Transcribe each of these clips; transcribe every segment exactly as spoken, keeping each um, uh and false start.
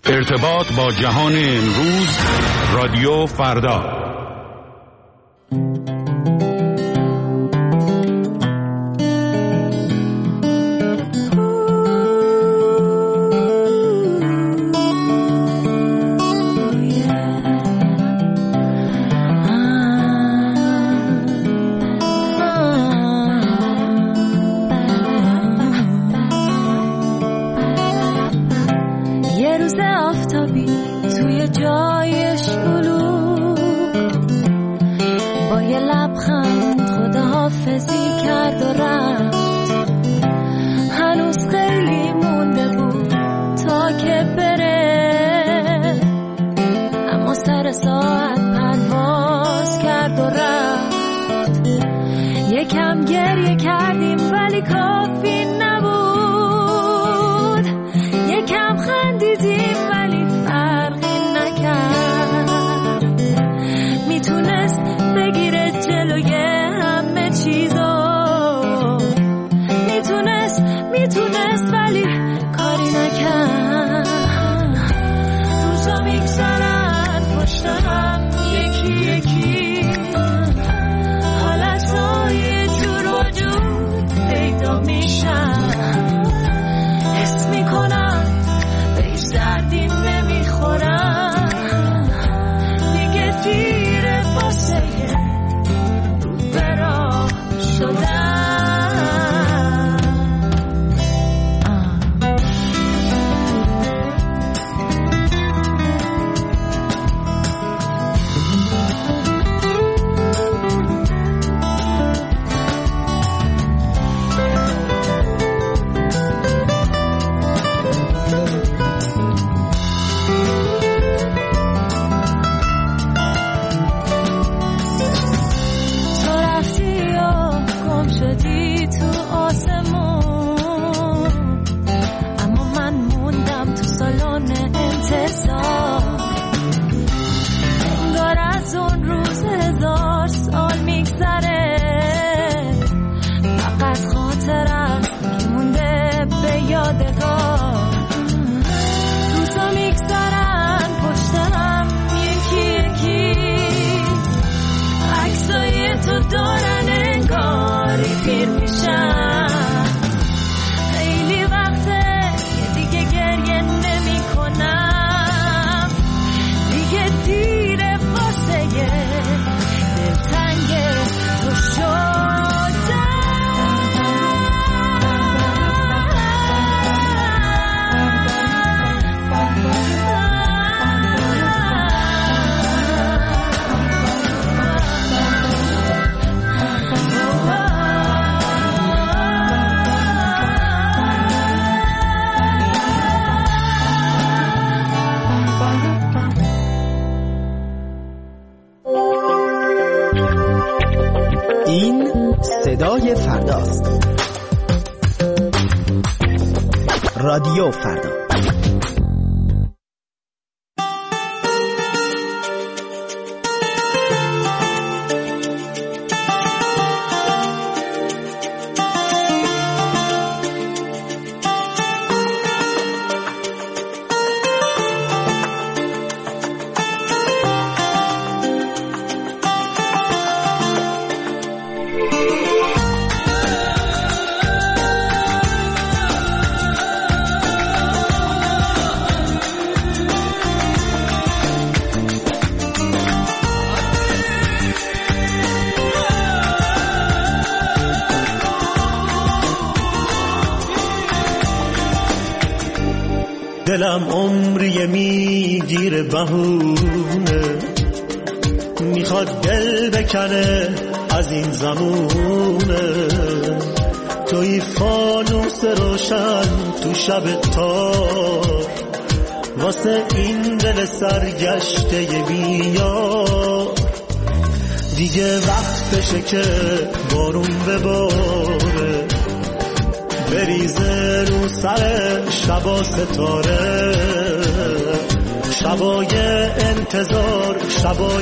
ارتباط با جهان امروز، رادیو فردا. رادیو فردا. دلم عمری میگیره بهونه، میخواد دل بکنه از این زمونه. توی فانوس روشن تو شب تار، واسه این دل سرگشته بیار. دیگه وقتشه که بارون بباره، بریزه رو سر شبا ستاره. شبای انتظار، شبای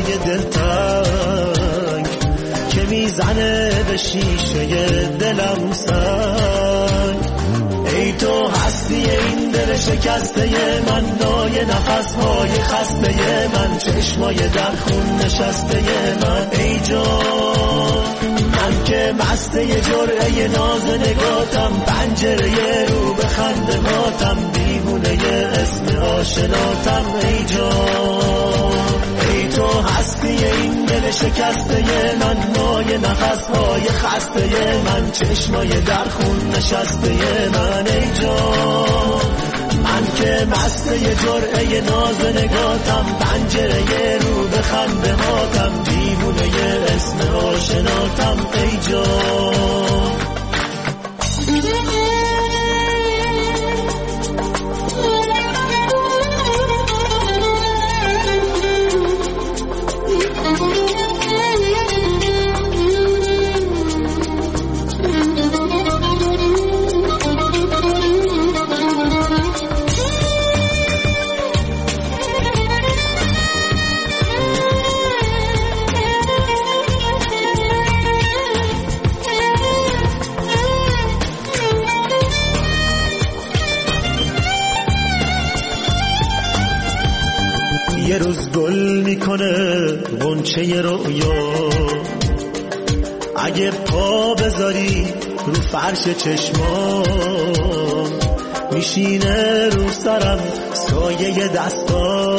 دلتنگ که میزنه به شیشه دلم سنگ. ای تو هستی این دل شکسته من، نای نفسهای خسته من، چشمای در خون نشسته من. ای جان من که مسته جرعه ناز نگاتم، پنجره رو به خندهاتم، دیوونه اسم آشناتم. ای جان ای تو هستی این دل شکسته من، نای نفسهای خسته من، چشمای در خون نشسته من. ای جان من که مسته جرعه ناز نگاتم، پنجره رو به خنده هاتم، دیوونه اسم آشناتم. ای جان یه روز گل میکنه غنچه رویا، اگه پا بذاری رو فرش چشمام، میشینه رو سرم سایه دستا،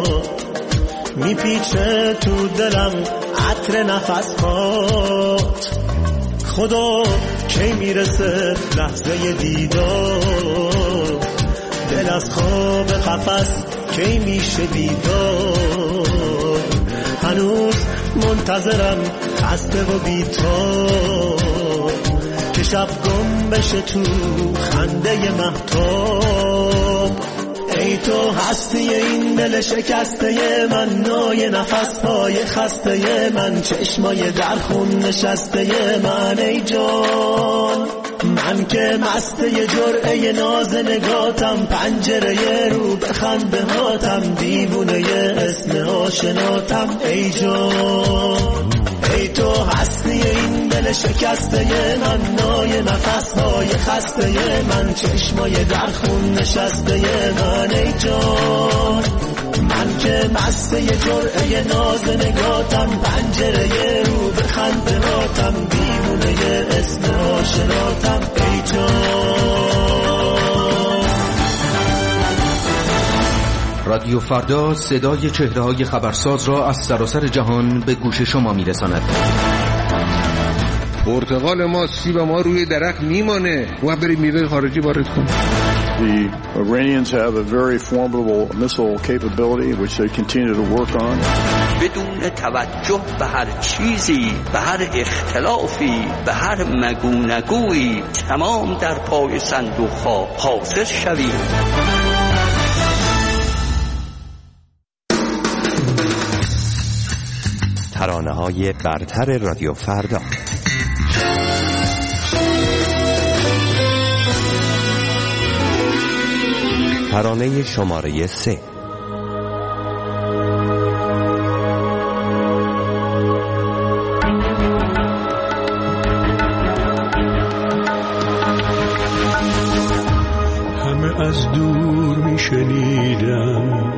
میپیچه تو دلم عطر نفسات. خدا کی میرسه لحظه دیدار، دل از خواب قفس کی میشه بیدار. هنوز منتظرم خسته و بی‌تاب، که شب گم بشه تو خنده مهتاب. ای تو هستی این دل شکسته من، نای نفسهای خسته من، چشمای در خون نشسته من. ای جان من که مسته جرعه ناز نگاتم، پنجره رو به خنده هاتم، دیوونه اسم آشناتم. ای جان ای تو هستی این دل شکسته من، نای نفسهای خسته من، چشمای در خون نشسته من. ای جان من که مسته جرعه ناز نگاتم، پنجره رو به خنده هاتم، دیوونه اسم آشناتم. ای جان رادیو فردا صدای چهره‌های خبرساز را از سراسر جهان به گوش شما می‌رساند. پرتقال ما، سیب ما روی درخت میمانه و بریم میوه خارجی وارد کنیم. The Iranians have a very formidable missile capability which they continue to work on. بدون توجه به هر چیزی، به هر اختلافی، به هر مگونگویی، تمام در پای صندوق‌ها حاضر شویم. ترانه‌های برتر رادیو فردا. ترانه شماره سه. همه از دور میشنیدم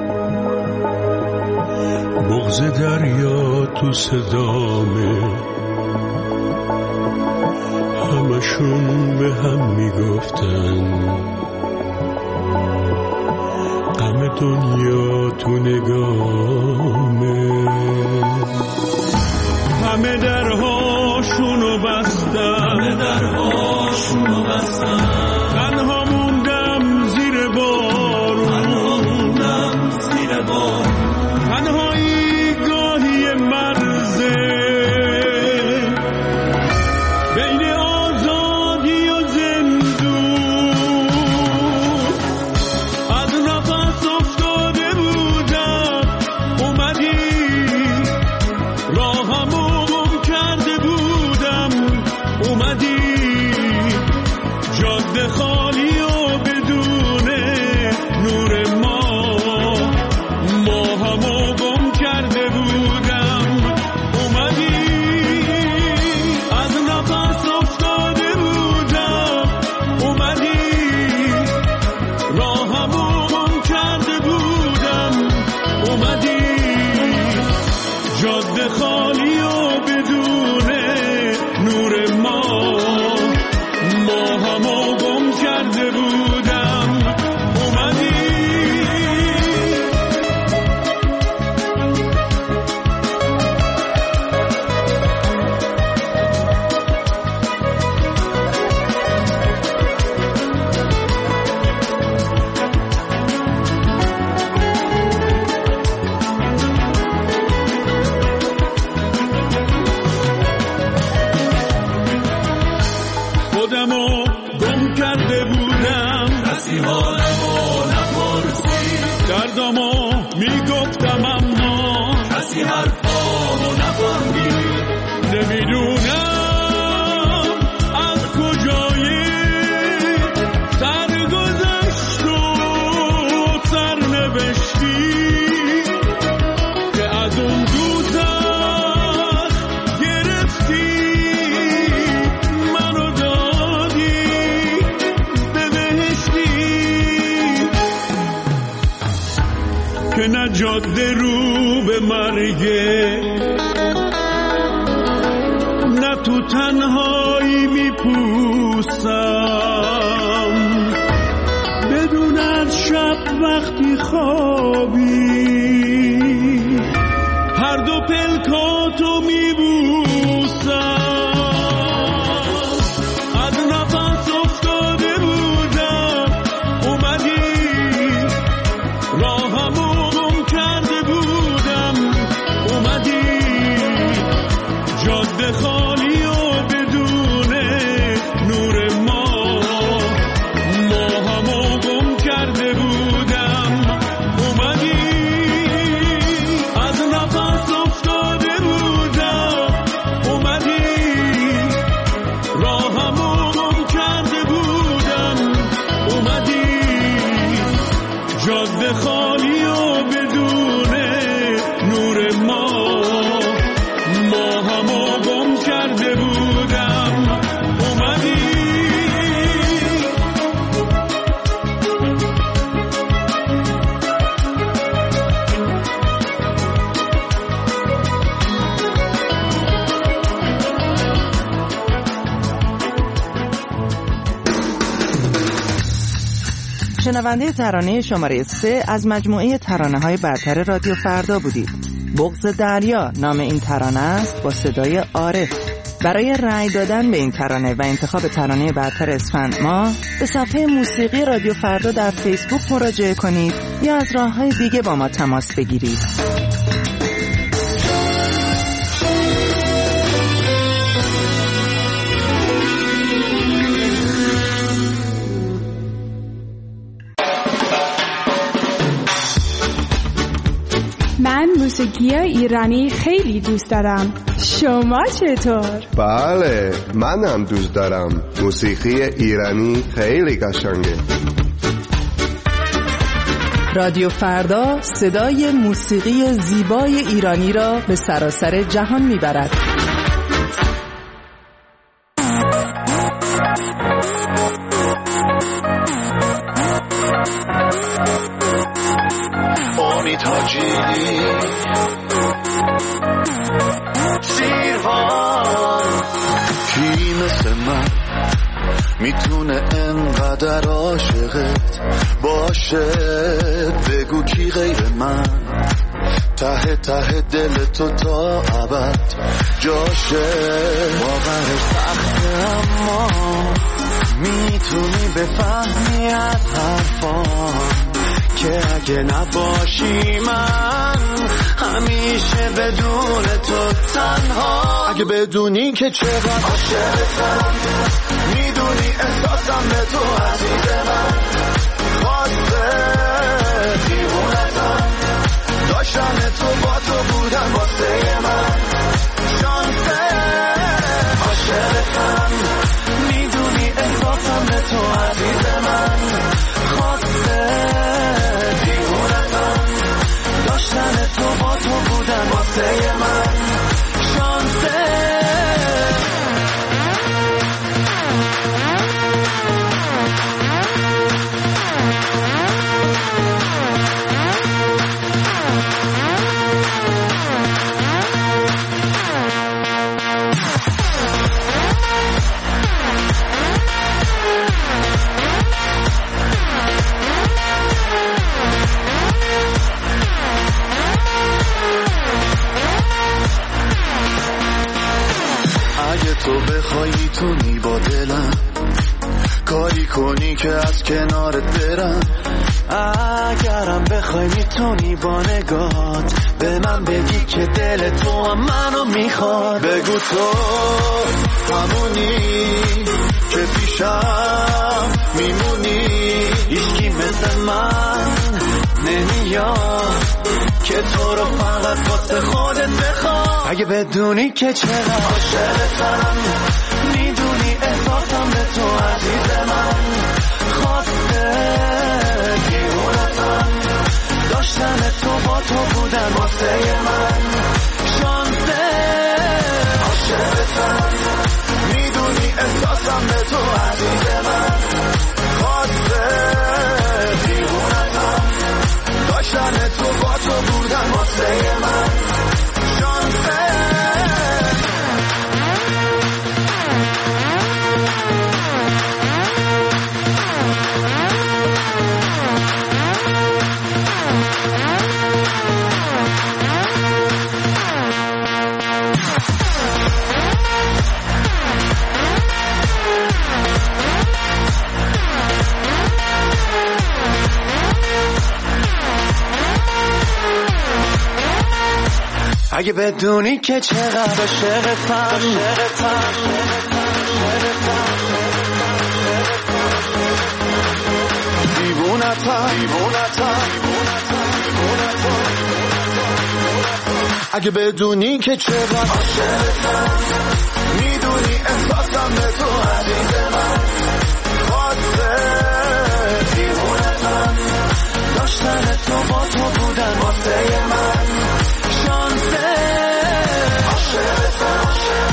بغض دریا تو صدامه، همشون به هم میگفتن غم دنیا تو نگامه. همه درهاشونو بستن، همه درهاشونو بستن، تنها موندم زیر بارون، تنها موندم زیر بارون. تنهایی گاهی مرزه بین آزادی و زندون، از نفس افتاده بودم اومدی، راهمو گم کرده بودم اومدی، جاده گفتم اما کسی حرفامو نفهمید. نمیدونم از کجایی سرگذشت و سرنوشتی که از اون دوزخ گرفتی منو دادی به بهشتی که نه جاده رو به مرگه نه تو تنهایی میپوستم بدون از شب وقتی خوابی هر دو پلکاتو میبوسم. از نفس افتاده بودم اومدی راهمو گم کرده بودم اومدی جاده خالی و بدون نور ما ما همو گم کرده بودم اومدی از نفس افتاده بودم اومدی راهمو گم کرده بودم اومدی جاده خالی و بدون نور ما ما همو گم کرده بودم اومدی. شنونده ترانه شماره سه از مجموعه ترانه‌های برتر رادیو فردا بودید. بغض دریا نام این ترانه است با صدای عارف. برای رأی دادن به این ترانه و انتخاب ترانه برتر اسفند ماه به صفحه موسیقی رادیو فردا در فیسبوک مراجعه کنید یا از راه‌های دیگه با ما تماس بگیرید. من موسیقی ایرانی خیلی دوست دارم. شما چطور؟ بله، منم دوست دارم. موسیقی ایرانی خیلی قشنگه. رادیو فردا صدای موسیقی زیبای ایرانی را به سراسر جهان میبرد. امید حاجی سیروان کی مثل من میتونه انقدر عاشقت باشه؟ بگو کی غیر من ته ته دل تو تا ابد جاشه؟ باورش سخته اما میتونی بفهمی از حرفان که اگه نباشی من همیشه بدون تو تنها. اگه بدونی که چقدر عاشقتم میدونی احساسم به تو عزیز من خواسته دیوونتم داشتن تو با تو بودن واسه من شانسه. عاشقتم میدونی احساسم به تو عزیز من خواسته داشتن تو با تو بودن واسه من شانسه. تو بخوای میتونی با دلم کاری کنی که از کنارت برم. اگرم بخوای میتونی با نگات به من بگی که دل تو هم منو میخواد. بگو تو همونی که پیشم میمونی هیچکی مثل من نمیاد که تو رو فقط واسه خودت بخوام. اگه بدونی که چقدر عاشقتم، میدونی احساسم به تو عزیز من، خواسته دیوونتم، داشتن تو با تو بودن واسه من شانسه. عاشقتم، میدونی احساسم به تو عزیز من، خواسته دیوونتم، داشتن تو با تو بودن واسه من شانسه. اگه بدونی که چقدر عاشقتم، دیوونتم، اگه بدونی که چقدر عاشقتم، میدونی احساسم به تو عزیز من، خواسته دیوونتم، داشتن تو با تو بودن واسه من شانسه. عاشقتم،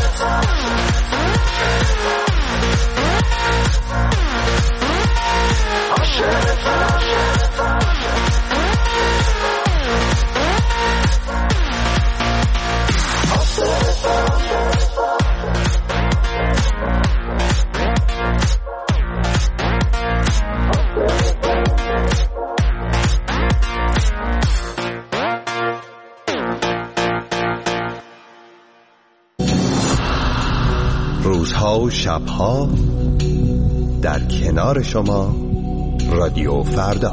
روزها و شبها در کنار شما رادیو فردا.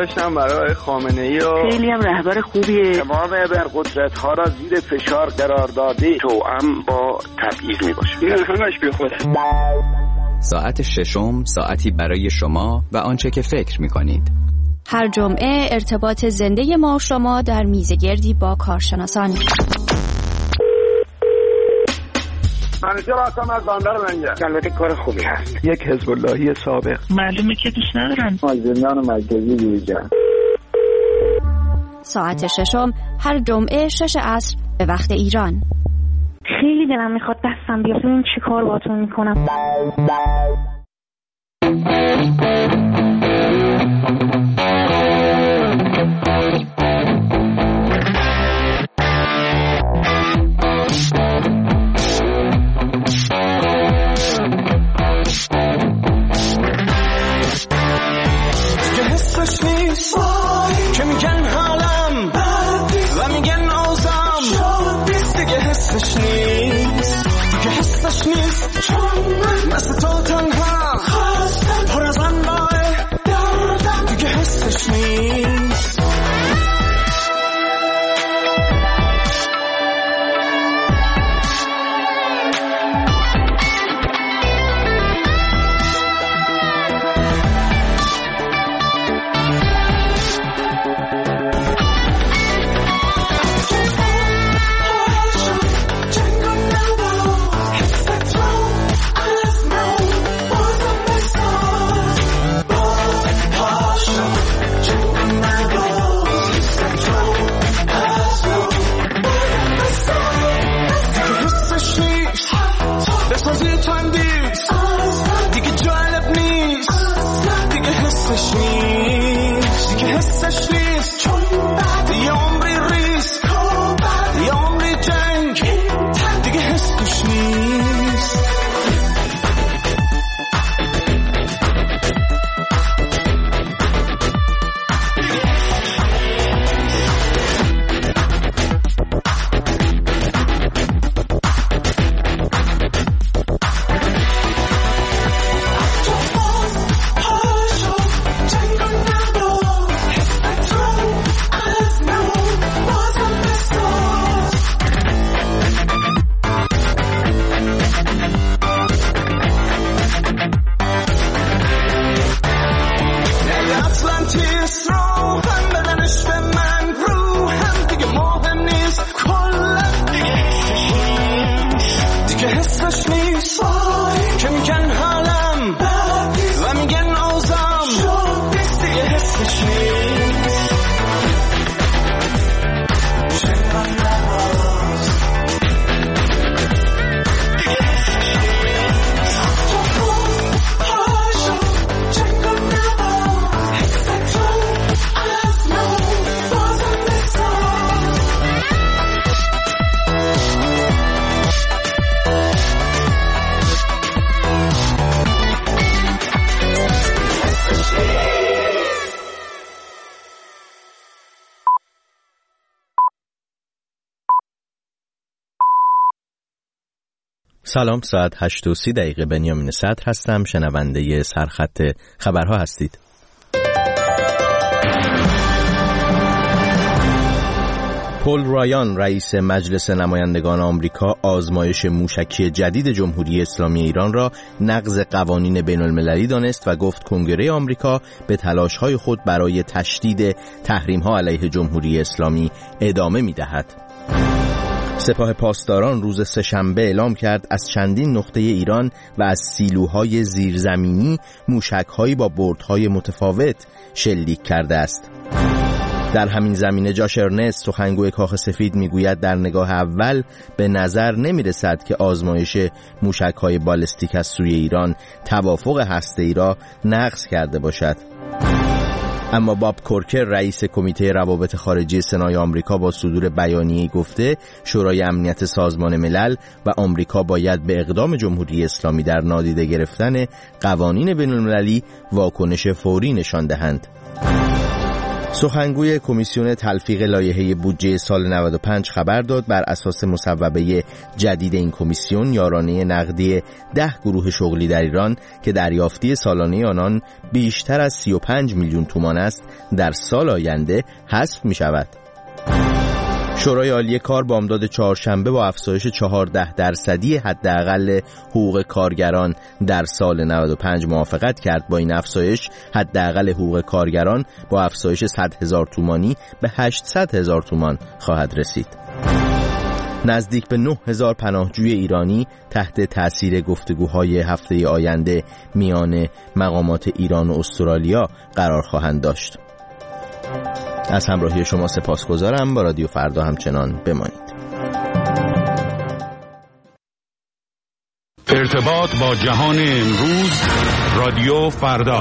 داشتم برای خامنه‌ای و خیلی هم رهبر خوبیه. تمام ابرقدرت‌ها را زیر فشار قرار داده توأم با تبعیض میباشه. این همش بی خوده. ساعت ششم ساعتی برای شما و آنچه که فکر می‌کنید. هر جمعه ارتباط زنده ما و شما در میزگردی با کارشناسان. منیجر آسام از باندر منجر. البته کار خوبی هست. یک حزب اللهی سابق. معلومه که دوست ندارن. مازندران مرکزی بیرجان. ساعت ششم هر جمعه شش عصر به وقت ایران. خیلی دلم میخواد دستم بیاد ببینم چی کار باهاتون میکنم. که میگن حالم و میگن آزم دیگه حسش نیست دیگه حسش نیست مثل تو تنها پر از انواع دیگه حسش نیست. سلام، ساعت هشت و سی دقیقه. بنیامین صدر هستم، شنونده سرخط خبرها هستید. پل رایان رئیس مجلس نمایندگان آمریکا آزمایش موشکی جدید جمهوری اسلامی ایران را نقض قوانین بین المللی دانست و گفت کنگره آمریکا به تلاش‌های خود برای تشدید تحریم‌ها علیه جمهوری اسلامی ادامه می‌دهد. سپاه پاسداران روز سه‌شنبه اعلام کرد از چندین نقطه ایران و از سیلوهای زیرزمینی موشک‌هایی با بردهای متفاوت شلیک کرده است. در همین زمینه جاش ارنست، سخنگوی کاخ سفید، میگوید در نگاه اول به نظر نمیرسد که آزمایش موشک‌های بالستیک از سوی ایران توافق هسته‌ای را نقض کرده باشد. اما باب کورکر رئیس کمیته روابط خارجی سنای آمریکا با صدور بیانیه‌ای گفته شورای امنیت سازمان ملل و آمریکا باید به اقدام جمهوری اسلامی در نادیده گرفتن قوانین بین‌المللی واکنش فوری نشان دهند. سخنگوی کمیسیون تلفیق لایحه بودجه سال نود و پنج خبر داد بر اساس مصوبه جدید این کمیسیون یارانه نقدی ده گروه شغلی در ایران که دریافتی سالانه آنان بیشتر از سی و پنج میلیون تومان است در سال آینده حذف می شود. شورای عالی کار بامداد چهارشنبه با افزایش چهارده درصدی حداقل حقوق کارگران در سال نود و پنج موافقت کرد. با این افزایش حداقل حقوق کارگران با افزایش صد هزار تومانی به هشتصد هزار تومان خواهد رسید. نزدیک به نه هزار پناهجوی ایرانی تحت تأثیر گفتگوهای هفته آینده میان مقامات ایران و استرالیا قرار خواهند داشت. از همراهی شما سپاسگزارم. با رادیو فردا همچنان بمانید. ارتباط با جهان امروز، رادیو فردا.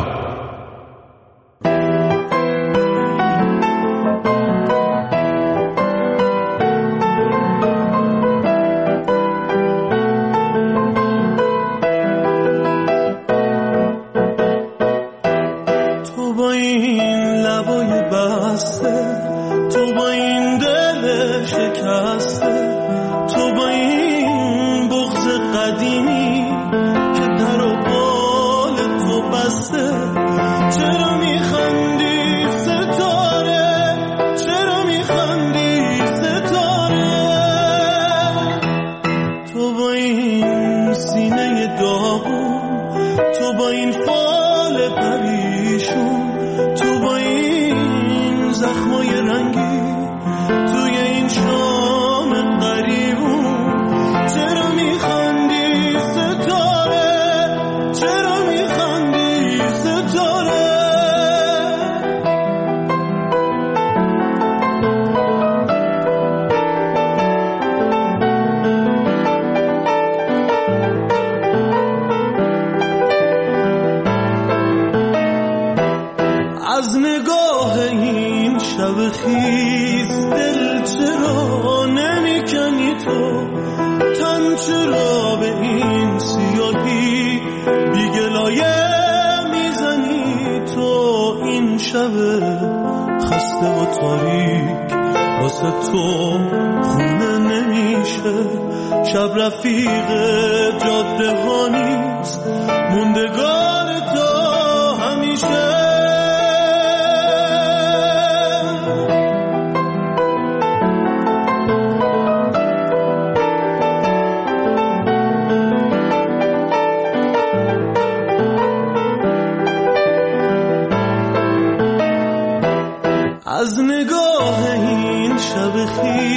از نگاه این شب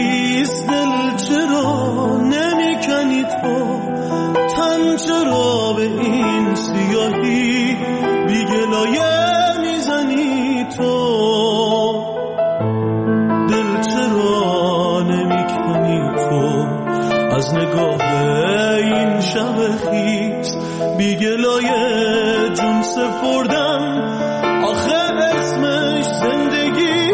خیز دل چرا نمی کنی تو، تن چرا به این سیاهی بی گلایه میزنی تو، دل چرا نمی کنی تو از نگاه این شب خیز بی گلایه جون سپردم، آخه اسمش زندگی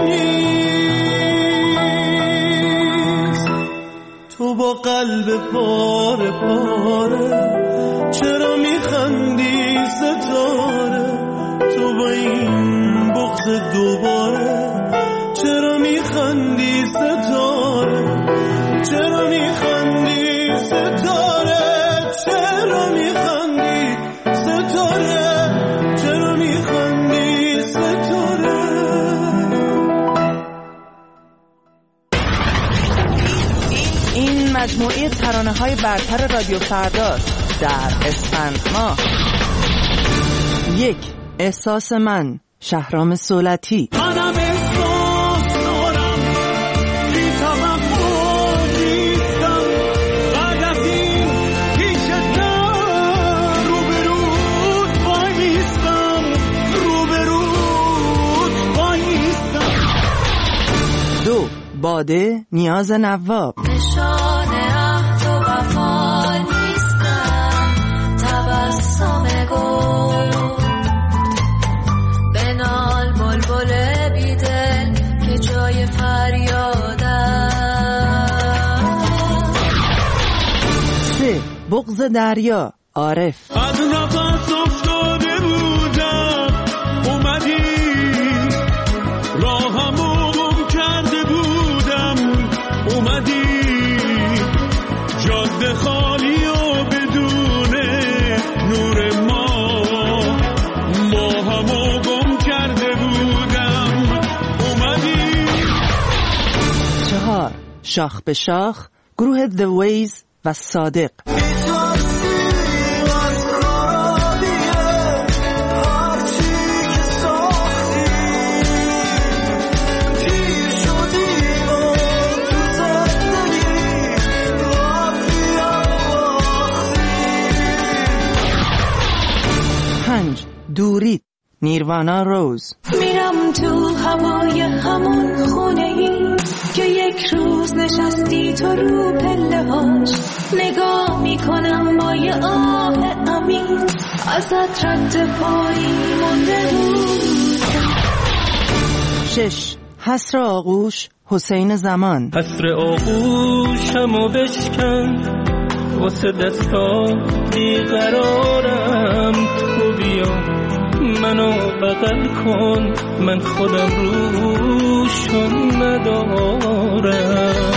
نیست. تو با قلب پاره پاره چرا میخندی ستاره، تو با این بغض دوباره چرا میخندی ستاره، چرا میخندی ستاره، چرا میخندی ستاره، چرا میخندی ستاره. این مجموعه ترانه‌های برتر رادیو فرداست در اسفند ماه. یک، احساس من، شهرام صولتی. منم احساس دارم بی توقع نیستم، بعد از این پیشتم روبروت وای نیستم، روبروت وای نیستم. دو، باده، نیاز نواب. نشانه عهد و وفا نیستم، تبسم گل بنال بلبل بیدل که جای فریادم. سه، بغض دریا، عارف. از نفس افتاده بودم اومدی راه خالی و بدون نور ما با همو گم کرده بودم. اومدی چهار شاخ به شاخ، گروه The Ways و صادق. پنج دورید، نیروانا روز. میرم تو هوای همون خونه ای که یک روز نشستی تو رو پله هاش، نگاه میکنم با یه آه امین ازت رد پایی مونده بود. شش حسر آغوش، حسین زمان. حسر آغوشمو بشکن واسه دستا بیقرارم، تو بیا منو بغل کن، من خودم روشون ندارم.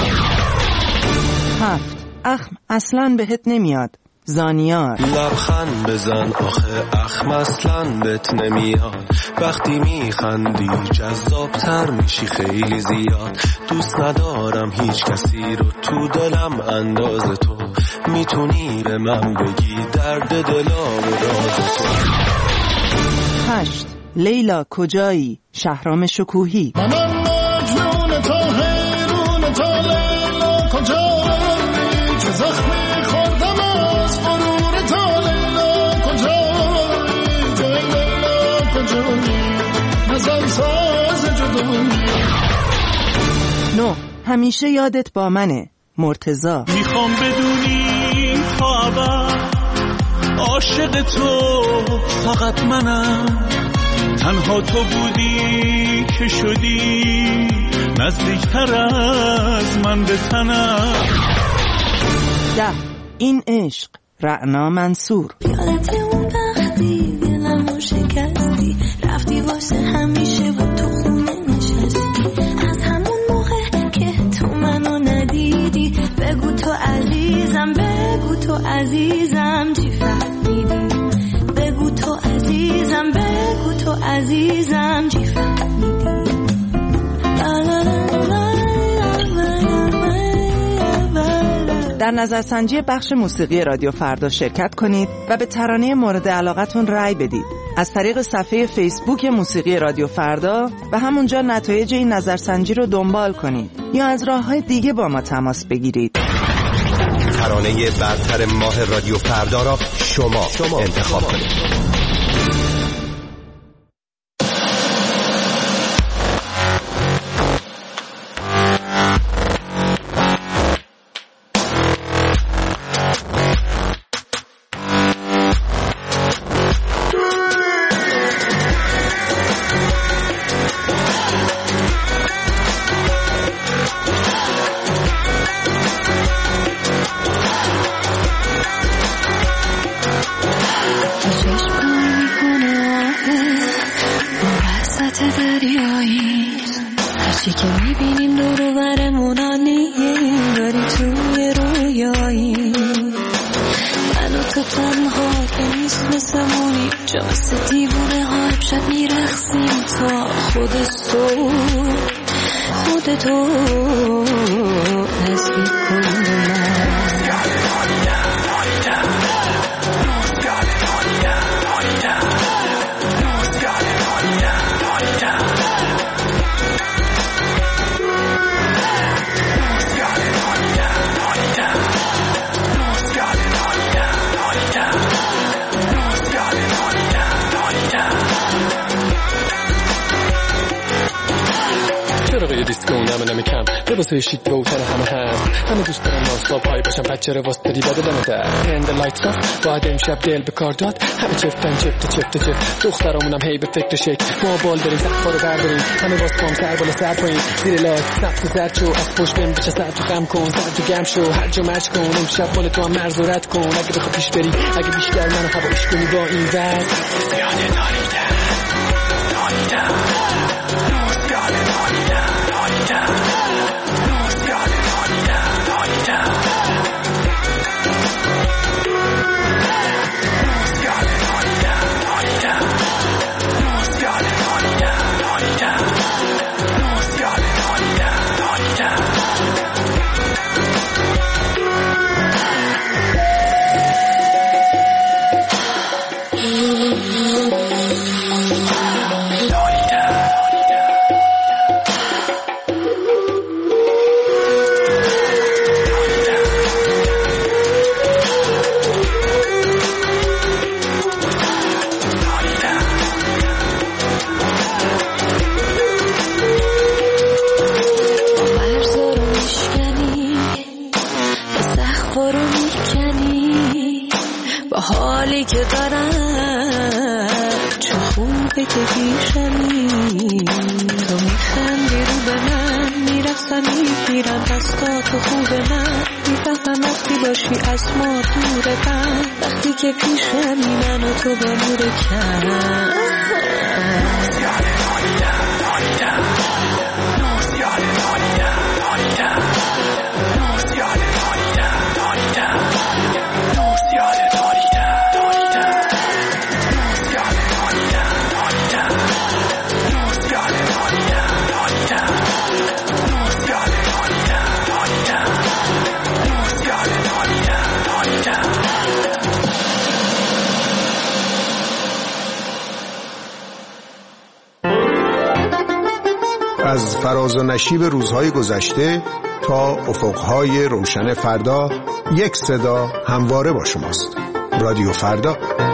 هفت اخم اصلاً بهت نمیاد، زانیار. لبخند بزن آخه اخم اصلاً بهت نمیاد، وقتی میخندی جذابتر میشی خیلی زیاد، دوست ندارم هیچ کسی رو تو دلم انداز تو، میتونی به من بگی درد دلا و راز تو. هشت لیلا کجایی، شهرام شکوهی. منم مجنون تا حیرون تا لیلا کجایی، چه زخمی خوردم از غرور تا لیلا کجایی، تو لیلا کجایی، نزن ساز جدایی. نه همیشه یادت با منه، مرتضی. میخوام بدونی تا ابد عاشق تو فقط منم، تنها تو بودی که شدی نزدیکتر از من به تنم. ده این عشق، رعنا منصور. یادت اون وقتی دلمو شکستی، رفتی واسه همیشه و تو خونه نشستی، از همون موقع که تو منو ندیدی، بگو تو عزیزم، بگو تو عزیزم چی فهمیدی، بگو تو عزیزم، بگو تو عزیزم چی فهمیدی. در نظرسنجی بخش موسیقی رادیو فردا شرکت کنید و به ترانه مورد علاقتون رأی بدید از طریق صفحه فیسبوک موسیقی رادیو فردا و همونجا نتایج این نظرسنجی رو دنبال کنید یا از راه‌های دیگه با ما تماس بگیرید. ترانه برتر ماه رادیو فردا را شما, شما انتخاب کنید. لباسای شیک و اوتن همه هست، همه دوست دارم نانستاپ های باشم، بچه رو واسه داری بده دمه در هند لایت آف، باید امشب دل به کار داد، همه چفتن چفت چفت چفت، دخترامونم هی به فکر شکل، ما بال داریم سقفا رو برداریم، همه باز کام سر بالا سر پایین، زیر لایت سقف زرد شو، از پشت بهم بچه سر تو خم کن، سر تو گم شو، هر جا مرج کن، امشب مال تو هم مرز و رد کن، اگه بخواه پیش بری، اگه بیشتر منو هوایش کنی با این ورد زیاده داریدم داریدم زیاده داریدم داریدم زیاده داریدم داریدم حالی که دارم چه خوبه که پیشمی، تو میخندی رو به من، میرفتم میگیرم دستاتو خوب من، میفهمم وقتی باشی از ما دور من، وقتی که پیشمی من و تو با نور کم. از فراز و نشیب روزهای گذشته تا افقهای روشن فردا، یک صدا همواره با شماست. رادیو فردا.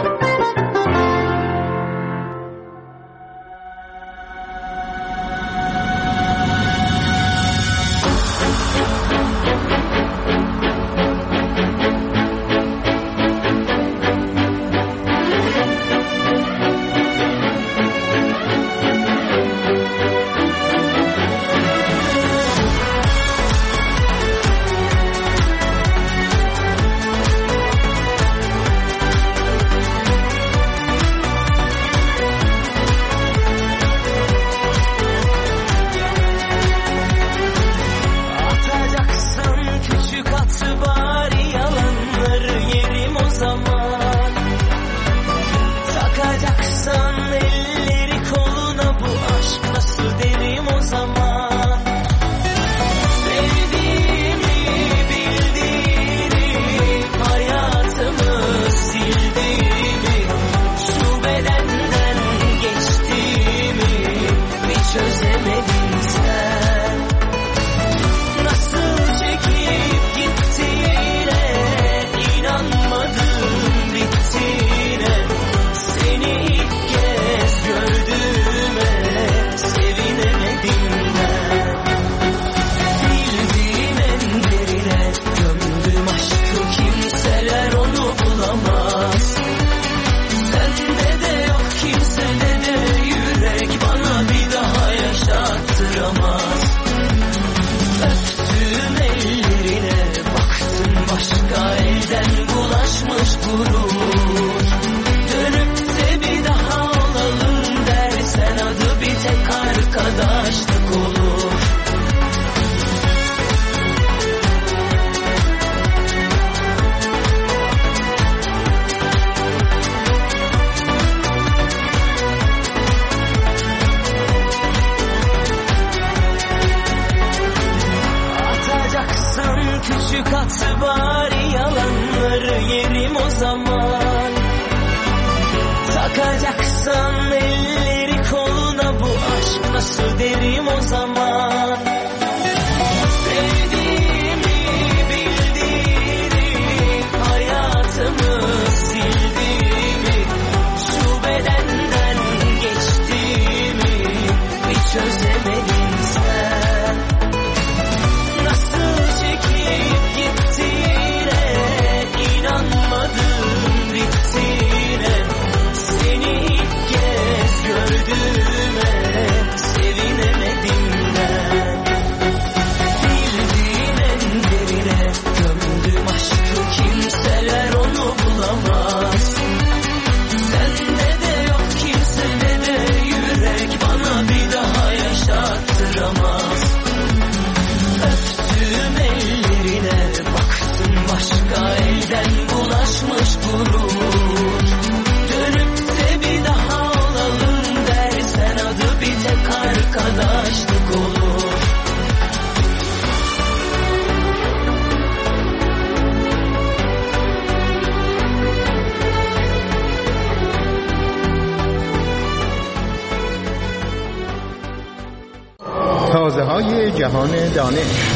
تازه‌های جهان دانش.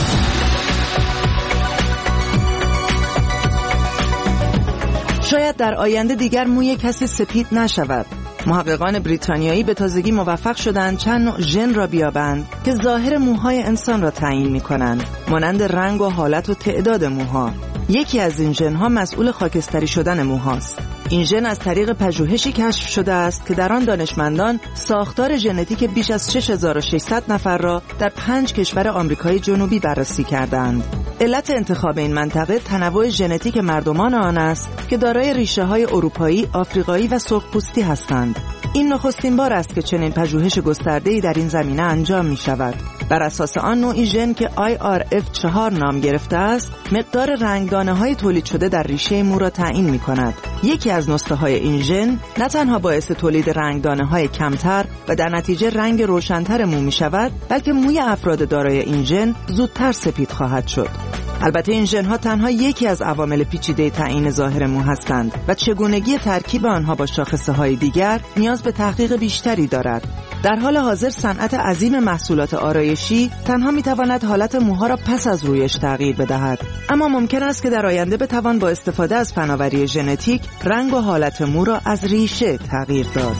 شاید در آینده دیگر موی کسی سپید نشود. محققان بریتانیایی به تازگی موفق شدند چند نوع ژن را بیابند که ظاهر موهای انسان را تعیین می‌کنند، مانند رنگ و حالت و تعداد موها. یکی از این ژن‌ها مسئول خاکستری شدن موهاست. این ژن از طریق پژوهشی کشف شده است که در آن دانشمندان ساختار ژنتیک بیش از شش هزار و ششصد نفر را در پنج کشور آمریکای جنوبی بررسی کردند. علت انتخاب این منطقه تنوع ژنتیک مردمان آن است که دارای ریشه‌های اروپایی، آفریقایی و سرخپوستی هستند. این نخستین بار است که چنین پژوهش گسترده‌ای در این زمینه انجام می‌شود. بر اساس آن نوعی ژن که آی آر اف چهار نام گرفته است، مقدار رنگدانه‌های تولید شده در ریشه مو را تعیین می‌کند. یکی از نسخه‌های این ژن نه تنها باعث تولید رنگدانه‌های کمتر و در نتیجه رنگ روشن‌تر مو می‌شود، بلکه موی افراد دارای این ژن زودتر سپید خواهد شد. البته این ژن‌ها تنها یکی از عوامل پیچیده تعیین ظاهر مو هستند و چگونگی ترکیب آنها با شاخصه‌های دیگر نیاز به تحقیق بیشتری دارد. در حال حاضر صنعت عظیم محصولات آرایشی تنها می‌تواند حالت موها را پس از رویش تغییر بدهد، اما ممکن است که در آینده بتوان با استفاده از فناوری ژنتیک رنگ و حالت مو را از ریشه تغییر داد.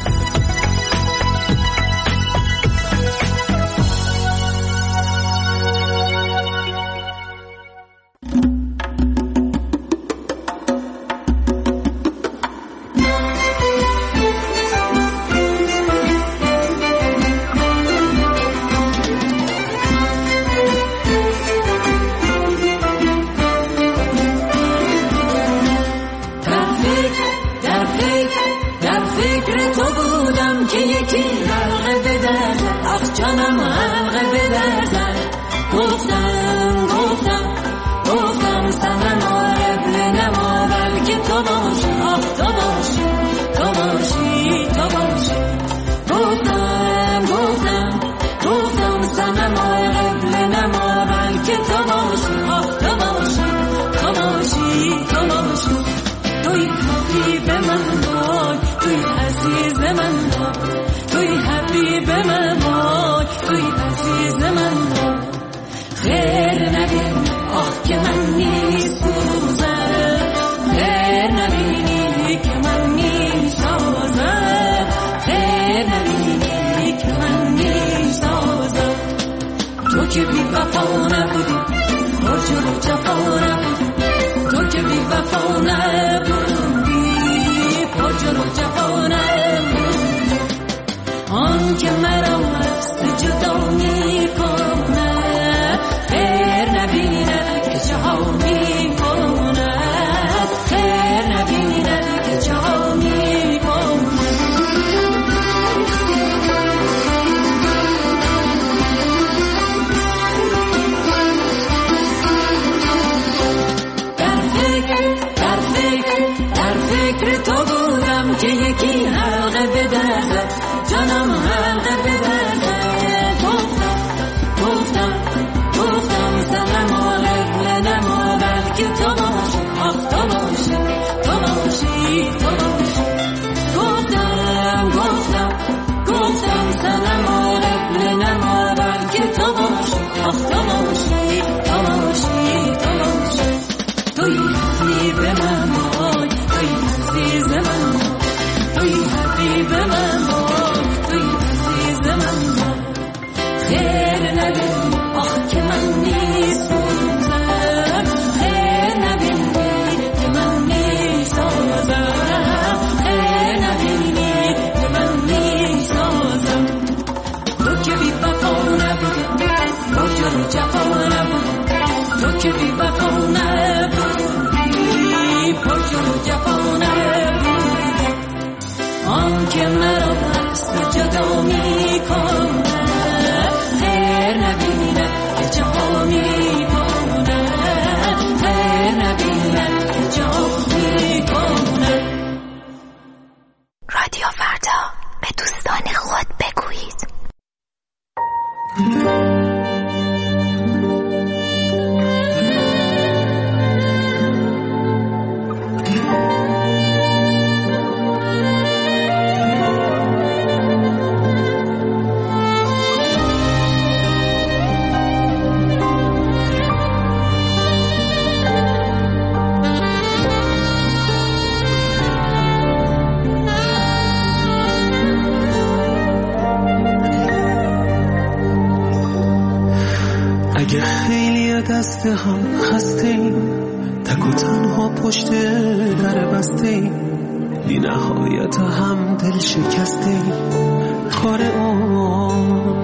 اگه خیلی دست هم خسته ایم تک و تو تنها پشت در بسته ای، بی نهایت هم دل شکسته ای. کار اون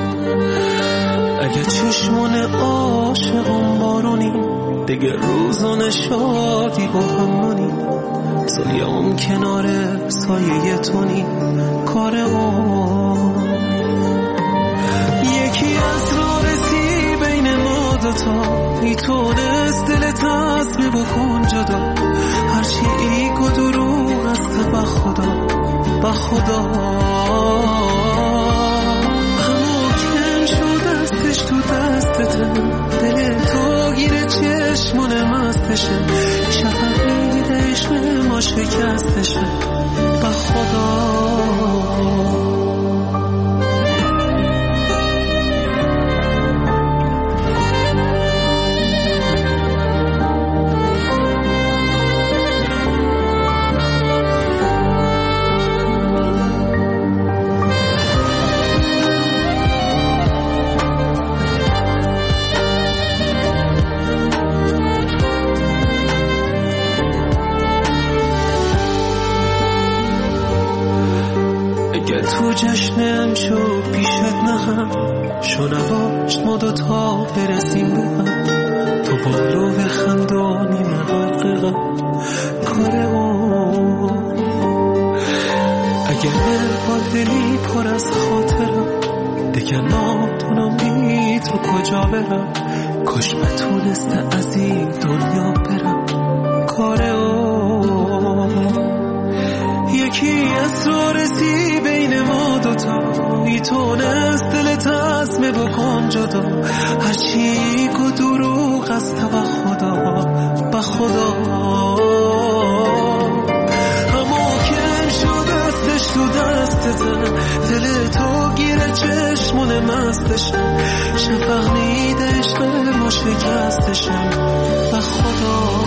اگه چشمون عاشقم بارونی، دیگه روزان شادی با همونی، سایه‌ام کنار سایه تونی. کار اون یکی از رارسی بین ما دوتا، میتونست دلت عزم بکن جدا. هرچی ایگ و دروغ است به خدا، به خدا همو کن شد دستش تو دستته، دل تو گیره چشمون مستشه، شفقید عشق ما شکستشه به خدا. جشنم شو پیشت نهم، شنواش ما دوتا برسیم به هم، تو بالو به خندانی مغرق غم. کار اون اگر با دلی پر از خاطرم، دیگه نامتونم بید رو کجا برم، کاش بتونسته از این دنیا برم. کار اون یکی اسرارسی بین ما دوتا، میتونست دلت عزم بکن جدا. هرچی که دروغ است به خدا، به خدا همو کن شد دستش تو دستته، دل تو گیره چشمون مستشه، شفق میده عشق ما شکستشه به خدا.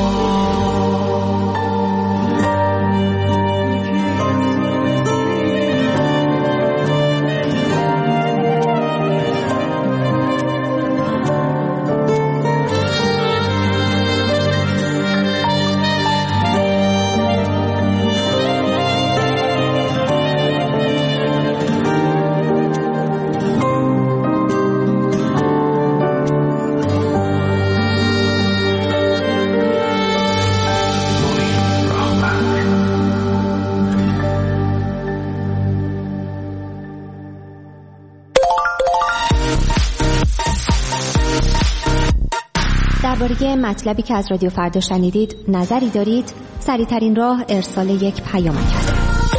درباره مطلبی که از رادیو فردا شنیدید نظری دارید؟ سریع‌ترین راه ارسال یک پیامک است.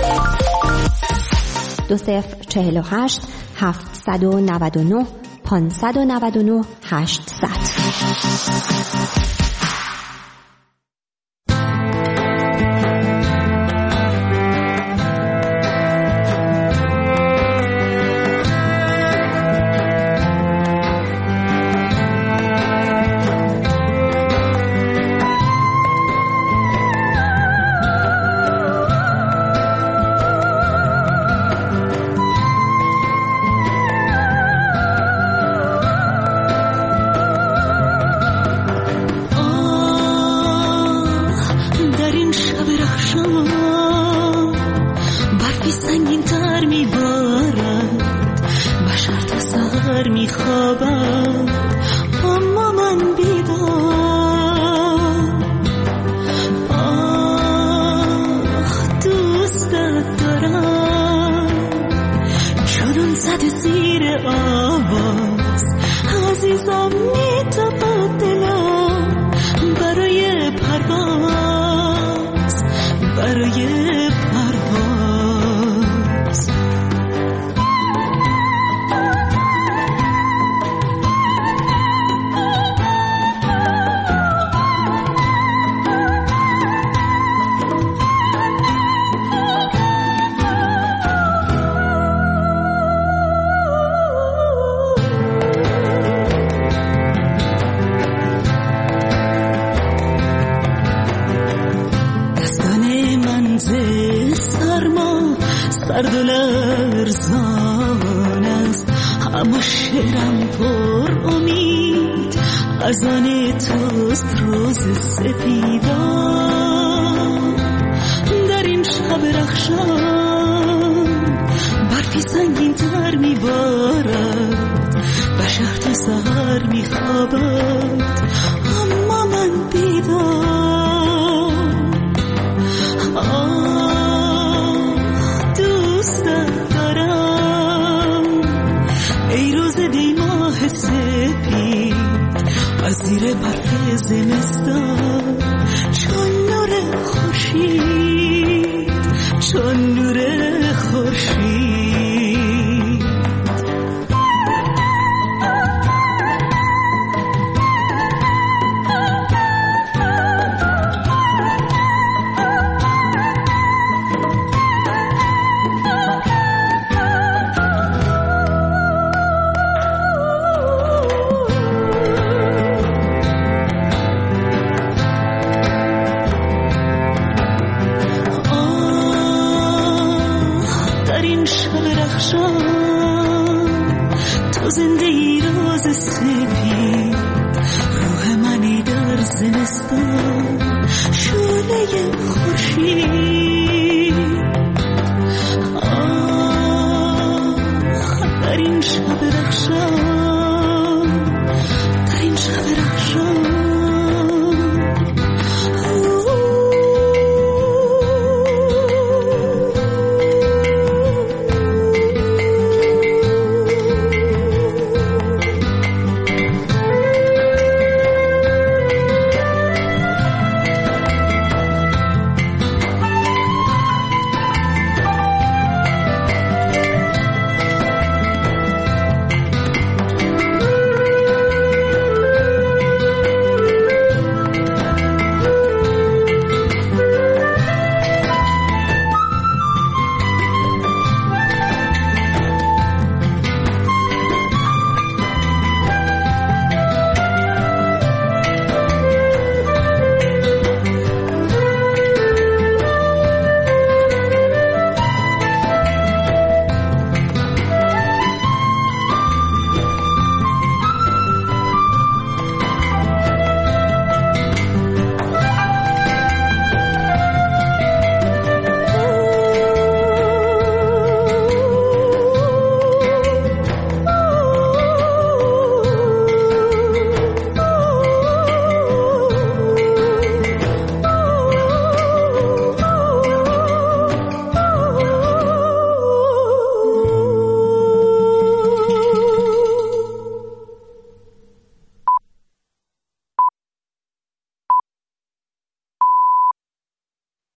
دو صفر چهل و هشت هفتصد و نود و نه پانصد و نود و نه هشتصد. سرد و لرزان است، اما شعرم پر امید خزانه توست روز سپیدان در این شب رخشان برفی سنگین تر میبارد و شهر تا سهر میخوابد اما من بیدار آه دوستت دارم ای روز دی ماه سپید از زیر برف زمستان چون نور خورشید چون نور خورشید تو زنده ای روز سپید روح منی در زمستان شعله